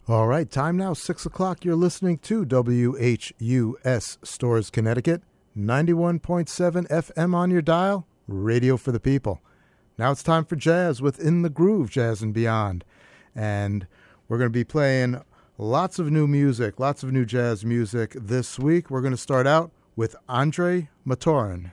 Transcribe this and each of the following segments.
All right, time now, 6 o'clock. You're listening to WHUS Stores, Connecticut, 91.7 FM on your dial, radio for the people. Now it's time for jazz with In the Groove, Jazz and Beyond. And we're going to be playing lots of new music, lots of new jazz music this week. We're going to start out with Andre Maturin.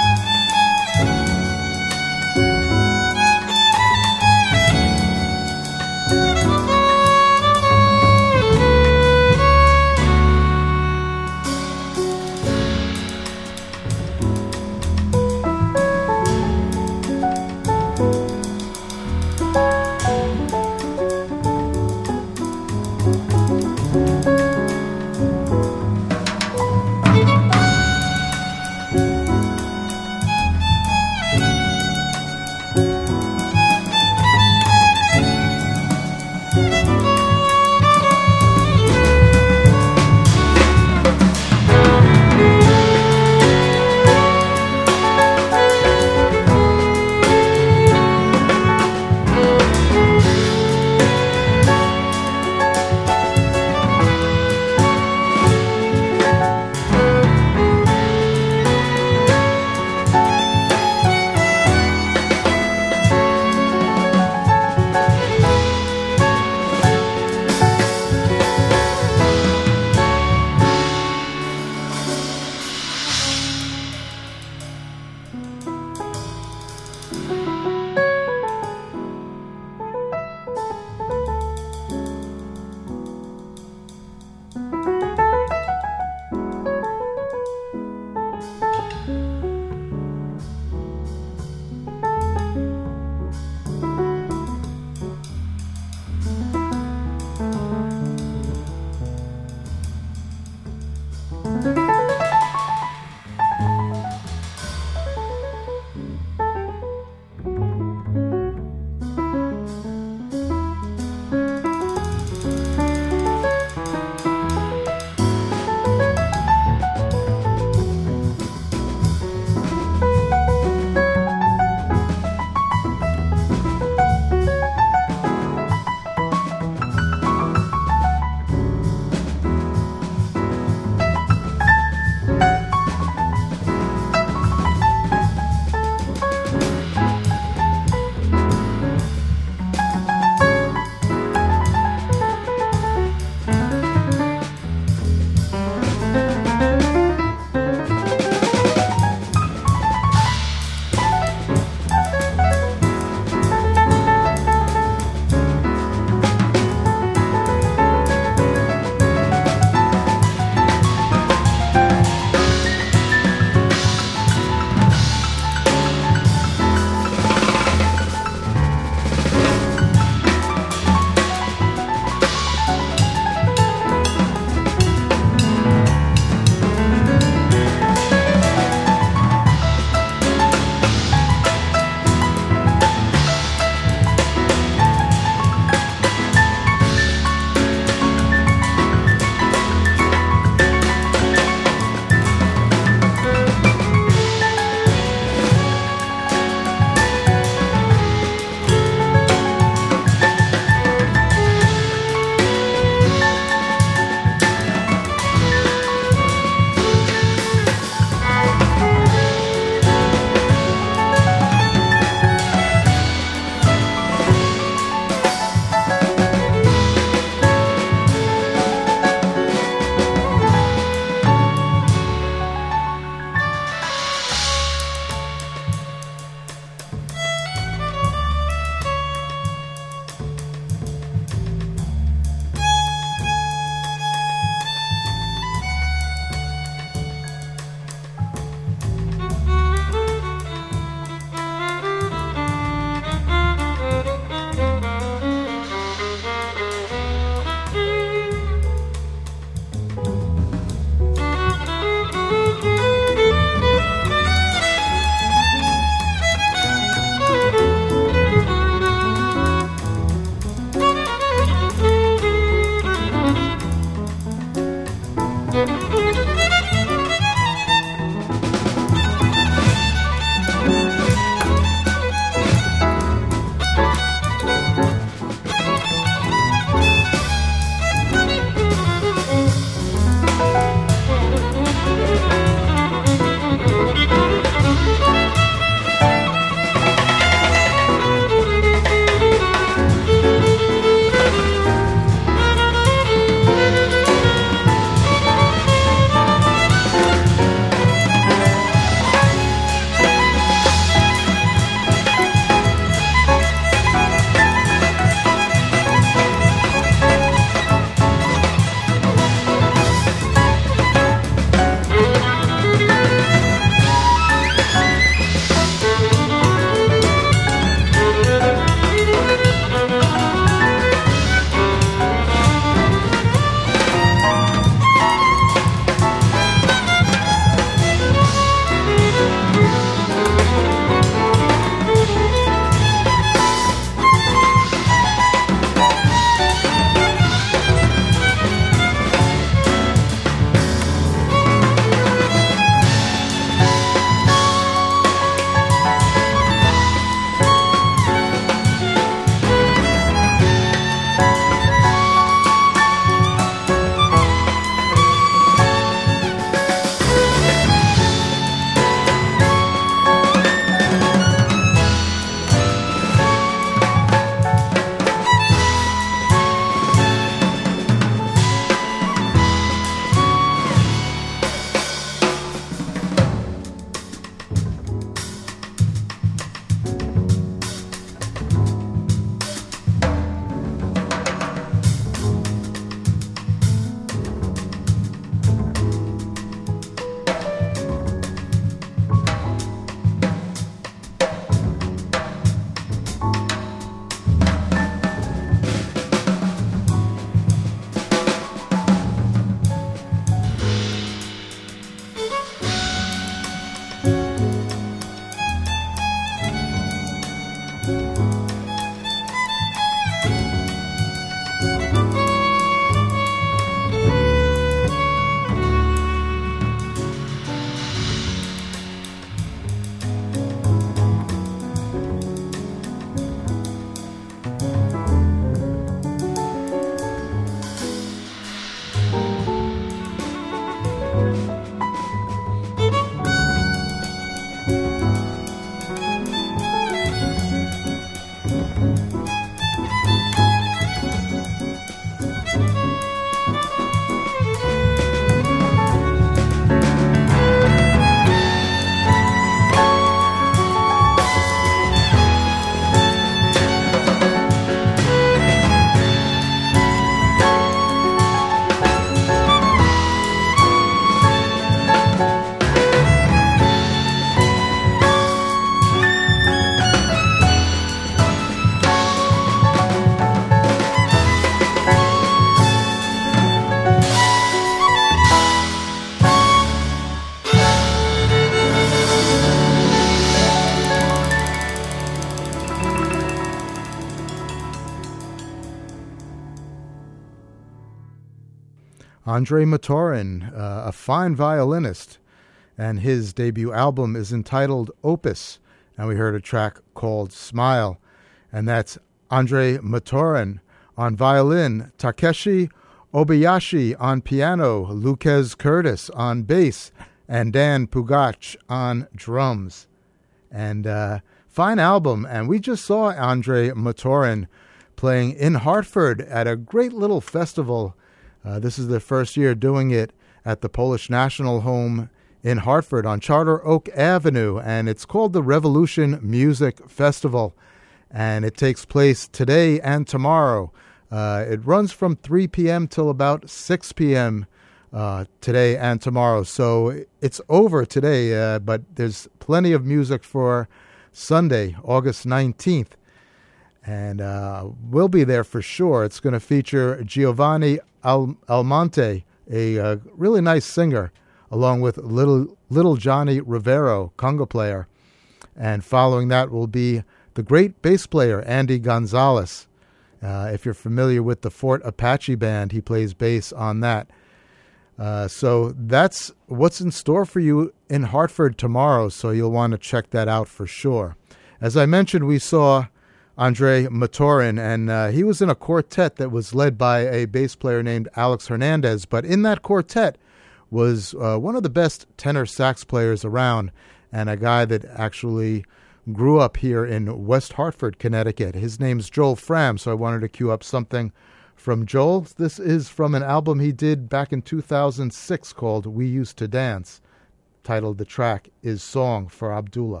Andrei Maturin, a fine violinist, and his debut album is entitled Opus, and we heard a track called Smile, and that's Andrei Maturin on violin, Takeshi Obayashi on piano, Lucas Curtis on bass, and Dan Pugach on drums. And fine album, and we just saw Andrei Maturin playing in Hartford at a great little festival. This is their first year doing it at the Polish National Home in Hartford on Charter Oak Avenue, and it's called the Revolution Music Festival, and it takes place today and tomorrow. It runs from 3 p.m. till about 6 p.m. Today and tomorrow, so it's over today, but there's plenty of music for Sunday, August 19th, and we'll be there for sure. It's going to feature Giovanni Almonte, a really nice singer, along with Little Johnny Rivero, conga player. And following that will be the great bass player, Andy Gonzalez. If you're familiar with the Fort Apache Band, he plays bass on that. So that's what's in store for you in Hartford tomorrow, so you'll want to check that out for sure. As I mentioned, we saw Andrei Maturin, and he was in a quartet that was led by a bass player named Alex Hernandez, but in that quartet was one of the best tenor sax players around, and a guy that actually grew up here in West Hartford, Connecticut. His name's Joel Fram, so I wanted to cue up something from Joel. This is from an album he did back in 2006 called We Used to Dance. Titled, the track is Song for Abdullah.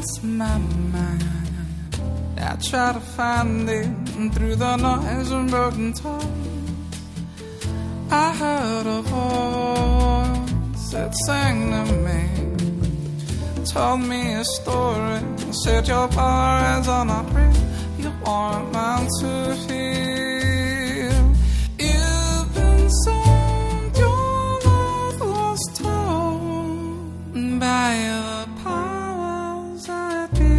lost my mind. I try to find it through the noise of broken toys. I heard a voice that sang to me, told me a story, said your powers are not real, you aren't meant to feel. You've been sold, your love was told by the powers that be.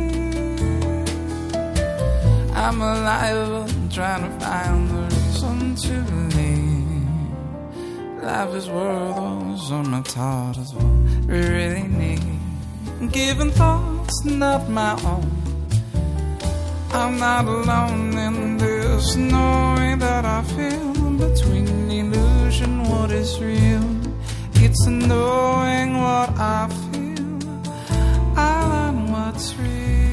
I'm alive, trying to find the reason to believe. Life is worth all some are taught us what we really need. Giving thoughts not my own. I'm not alone in this, knowing that I feel between illusion, what is real. It's knowing what I feel. I learn what's real.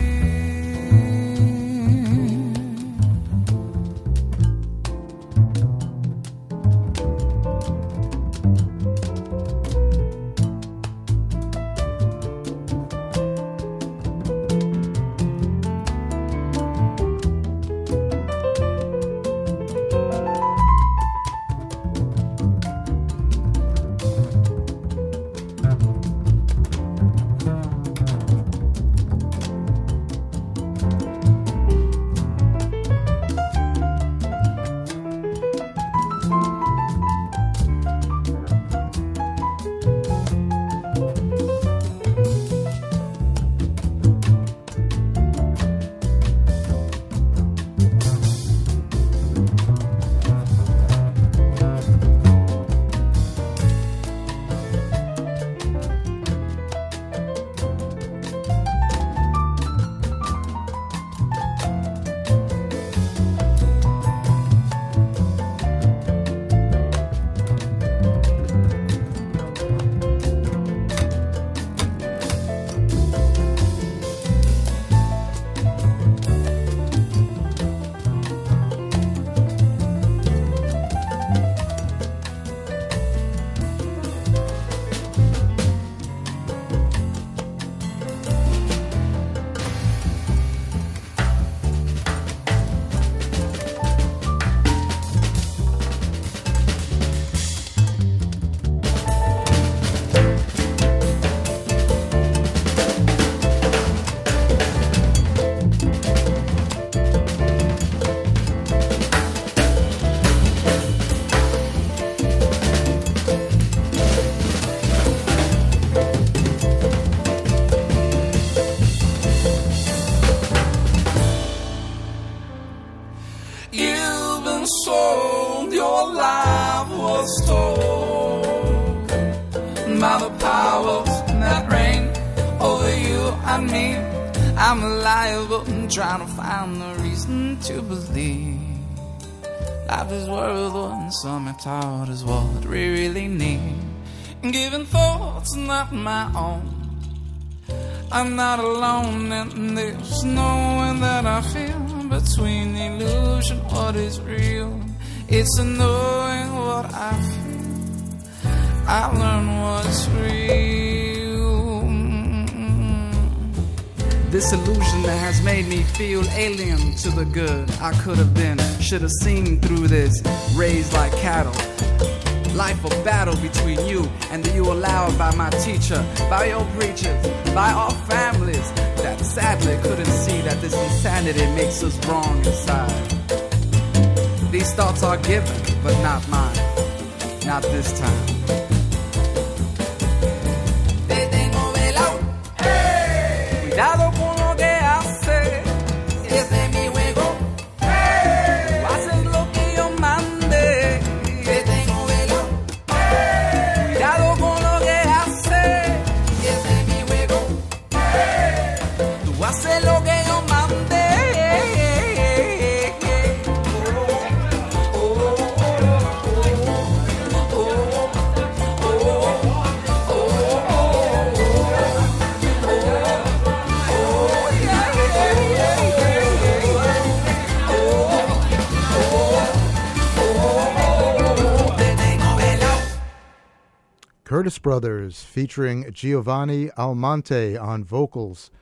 Trying to find the reason to believe. Life is worth one some have taught us what we really need. Giving thoughts not my own. I'm not alone in this, knowing that I feel between illusion, what is real. It's a knowing what I feel. I learn what's real. This illusion that has made me feel alien to the good I could have been. Should have seen through this, raised like cattle. Life a battle between you and the you allowed by my teacher, by your preachers, by our families that sadly couldn't see that this insanity makes us wrong inside. These thoughts are given, but not mine, not this time. Cuidado con lo que haces, ese es mi juego. Tú haces lo que yo mande, te tengo velo. Cuidado con lo que haces, ese es mi juego. Tú haces lo que yo mande. Curtis Brothers featuring Giovanni Almonte on vocals.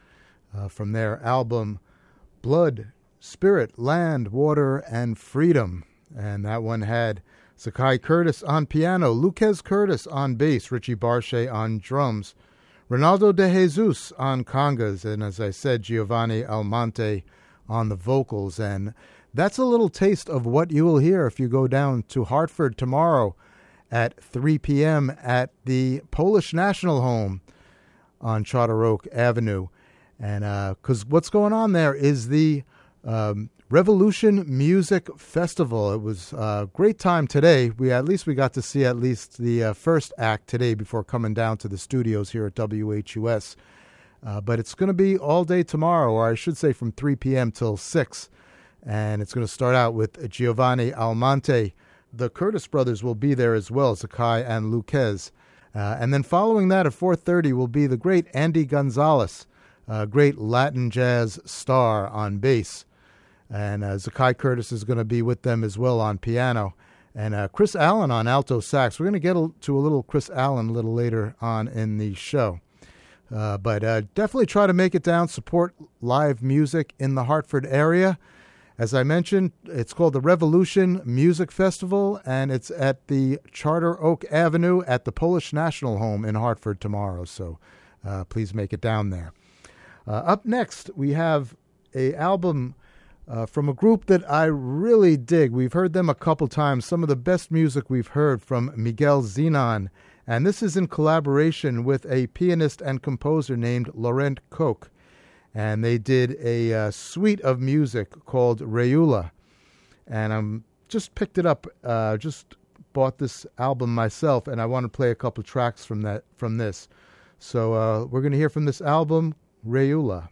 from their album Blood, Spirit, Land, Water, and Freedom. And that one had Zakai Curtis on piano, Lucas Curtis on bass, Richie Barche on drums, Ronaldo de Jesus on congas, and as I said, Giovanni Almonte on the vocals. And that's a little taste of what you will hear if you go down to Hartford tomorrow at 3 p.m. at the Polish National Home on Charter Oak Avenue. And because what's going on there is the Revolution Music Festival. It was a great time today. We got to see at least the first act today before coming down to the studios here at WHUS. But it's going to be all day tomorrow, or I should say from 3 p.m. till 6. And it's going to start out with Giovanni Almonte. The Curtis brothers will be there as well, Zakai and Lucas. And then following that at 4:30 will be the great Andy Gonzalez, a great Latin jazz star on bass. And Zakai Curtis is going to be with them as well on piano. And Chris Allen on alto sax. We're going to get to a little Chris Allen a little later on in the show. But definitely try to make it down, support live music in the Hartford area. As I mentioned, it's called the Revolution Music Festival, and it's at the Charter Oak Avenue at the Polish National Home in Hartford tomorrow. So please make it down there. Up next, we have an album from a group that I really dig. We've heard them a couple times. Some of the best music we've heard from Miguel Zenon. And this is in collaboration with a pianist and composer named Laurent Koch. And they did a suite of music called Reula. And I'm just picked it up, just bought this album myself, and I want to play a couple tracks from this. So we're going to hear from this album, Reula.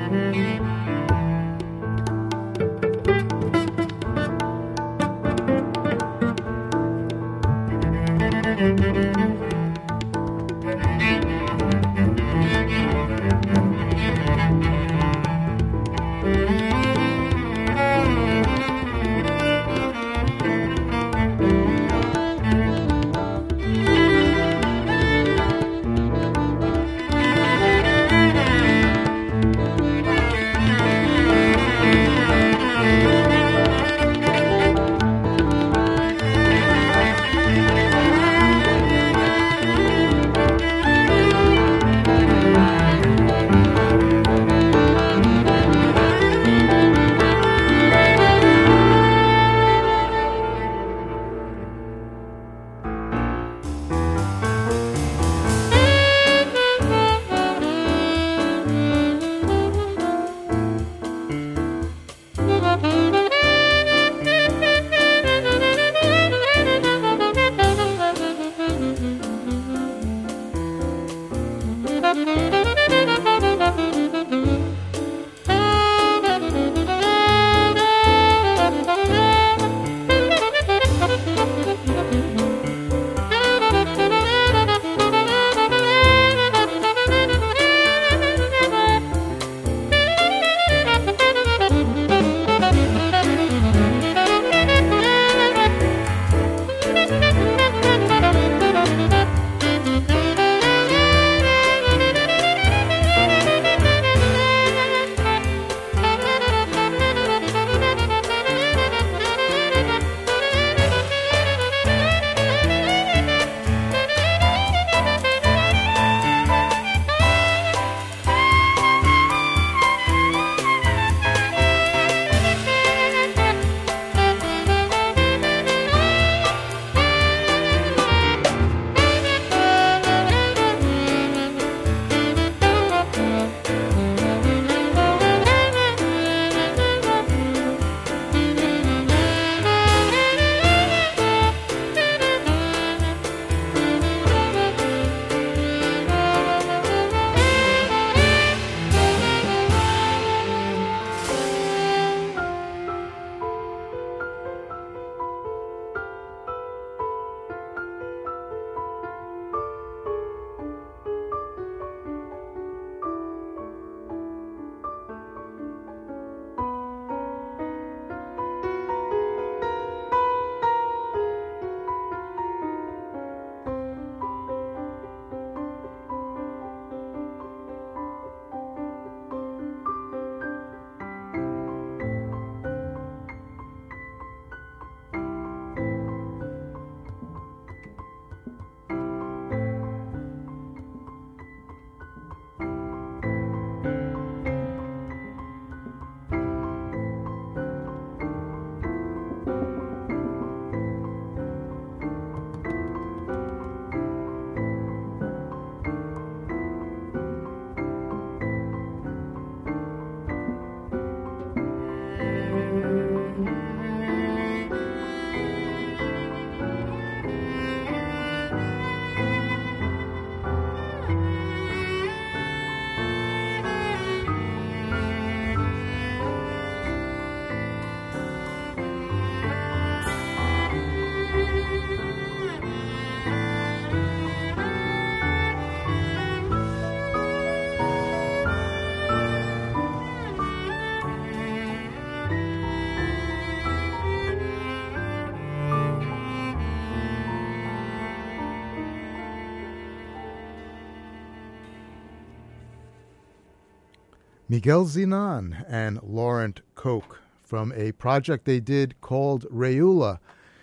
Miguel Zenon and Laurent Coke from a project they did called Rayula.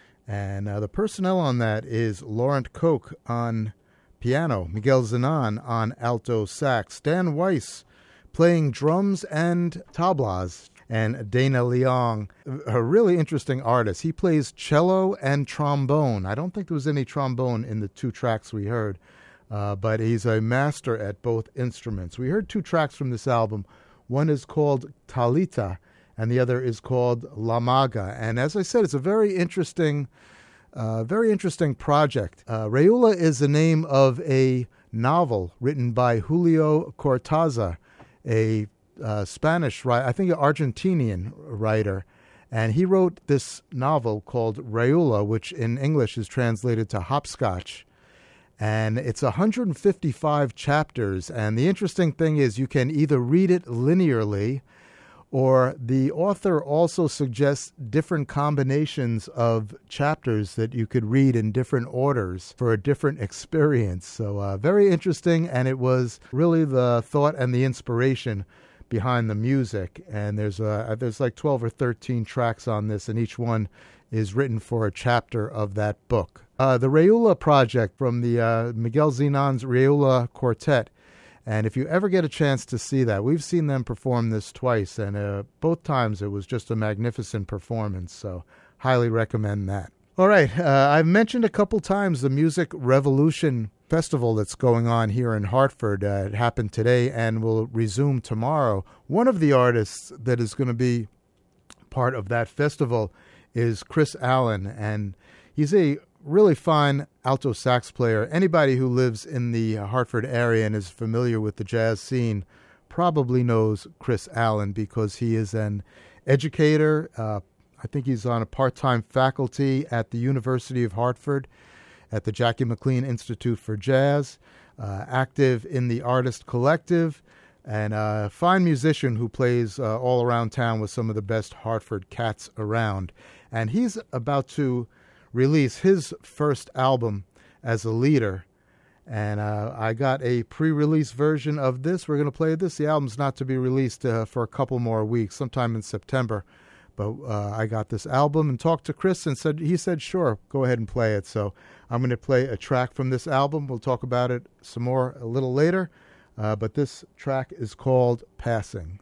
And the personnel on that is Laurent Coke on piano, Miguel Zenon on alto sax, Dan Weiss playing drums and tablas, and Dana Leong, a really interesting artist. He plays cello and trombone. I don't think there was any trombone in the two tracks we heard, but he's a master at both instruments. We heard two tracks from this album. One is called Talita, and the other is called La Maga. And as I said, it's a very interesting project. Rayula is the name of a novel written by Julio Cortázar, a Spanish writer, I think an Argentinian writer, and he wrote this novel called Rayuela, which in English is translated to Hopscotch. And it's 155 chapters, and the interesting thing is you can either read it linearly, or the author also suggests different combinations of chapters that you could read in different orders for a different experience. So very interesting, and it was really the thought and the inspiration behind the music. And there's like 12 or 13 tracks on this, and each one is written for a chapter of that book. The Rayuela Project from the Miguel Zenon's Rayuela Quartet. And if you ever get a chance to see that, we've seen them perform this twice, and both times it was just a magnificent performance, so highly recommend that. All right, I've mentioned a couple times the Music Revolution Festival that's going on here in Hartford. It happened today and will resume tomorrow. One of the artists that is going to be part of that festival is Chris Allen, and he's a really fine alto sax player. Anybody who lives in the Hartford area and is familiar with the jazz scene probably knows Chris Allen because he is an educator. I think he's on a part-time faculty at the University of Hartford at the Jackie McLean Institute for Jazz, active in the Artist Collective, and a fine musician who plays all around town with some of the best Hartford cats around. And he's about to release his first album as a leader, and I got a pre-release version of this. We're going to play this. The album's not to be released for a couple more weeks, sometime in September, but I got this album and talked to Chris, and he said sure, go ahead and play it. So I'm going to play a track from this album. We'll talk about it some more a little later, but this track is called Passing.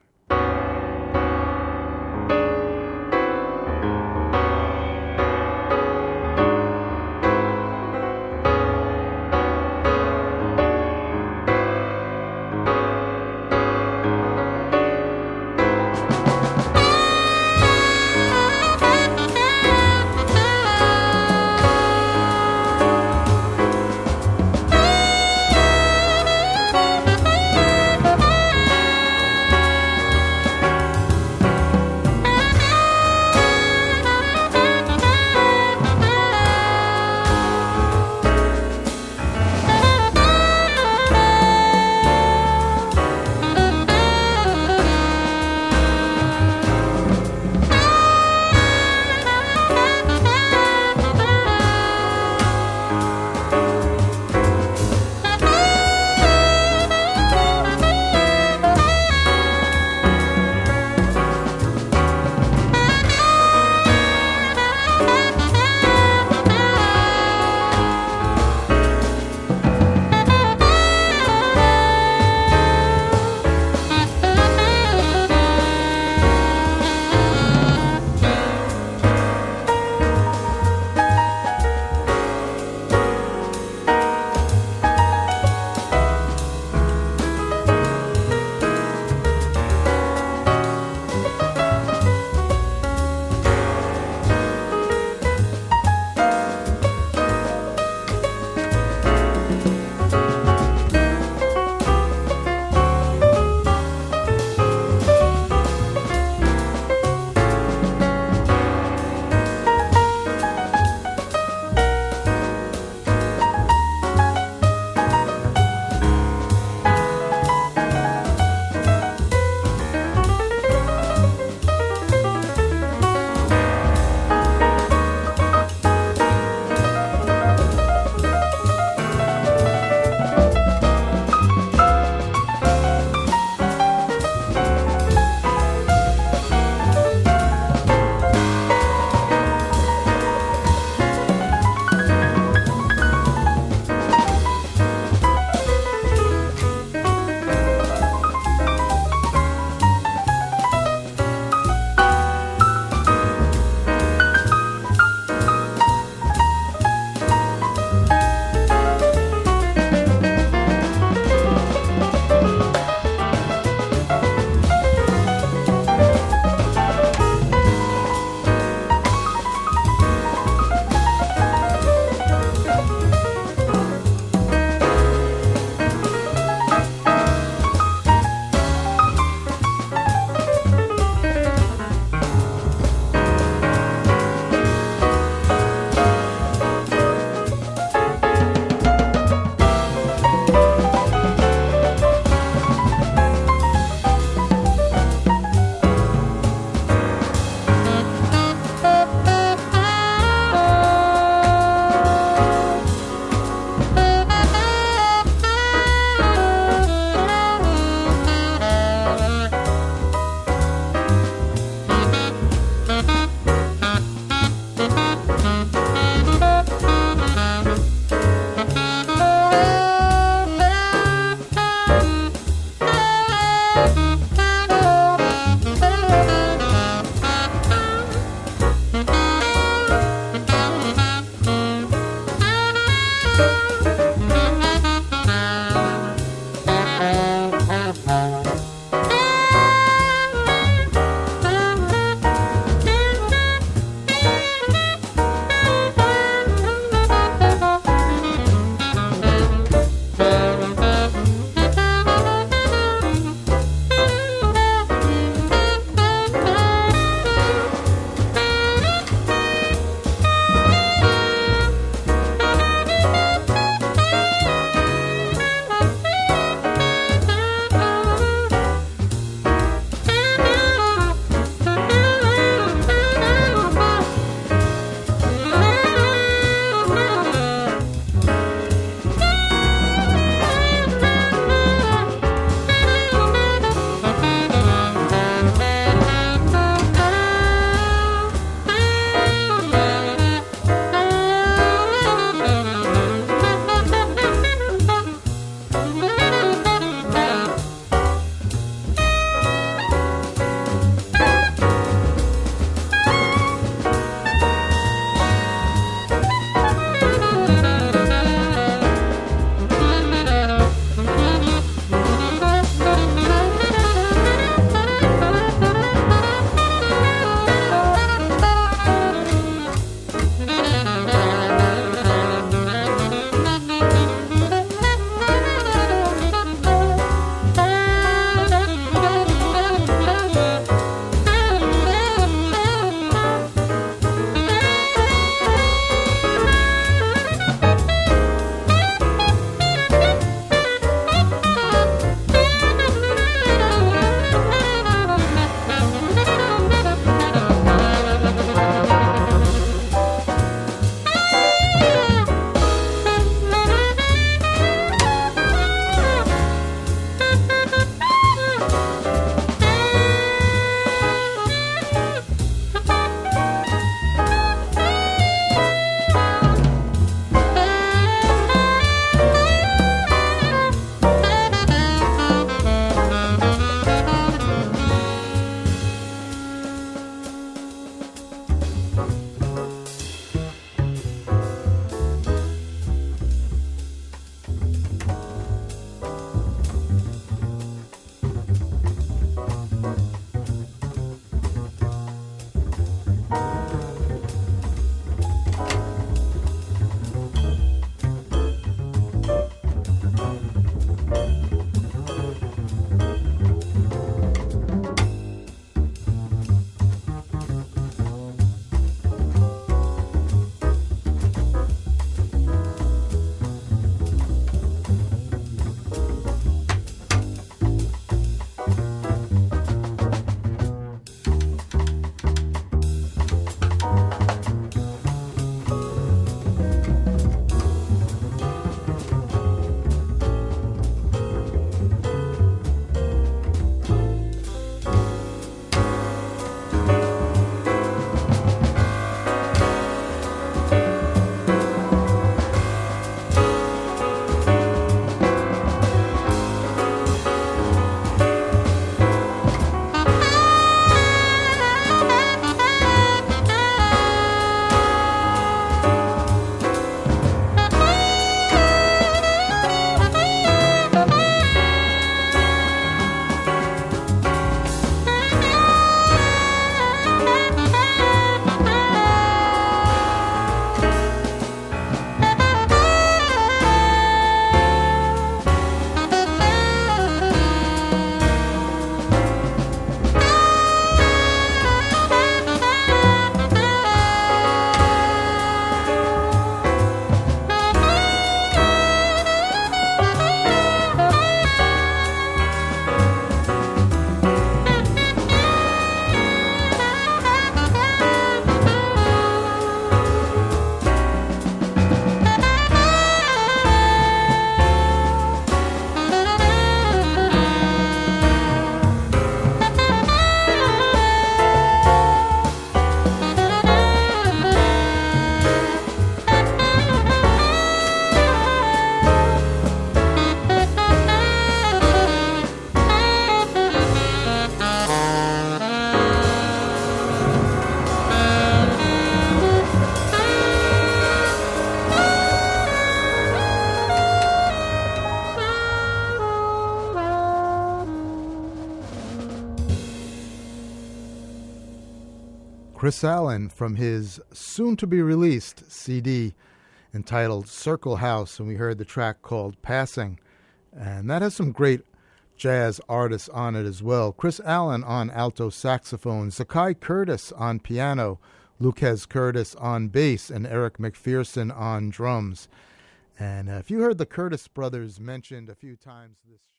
Chris Allen from his soon-to-be-released CD entitled Circle House, and we heard the track called Passing. And that has some great jazz artists on it as well. Chris Allen on alto saxophone, Zakai Curtis on piano, Lucas Curtis on bass, and Eric McPherson on drums. And if you heard the Curtis brothers mentioned a few times this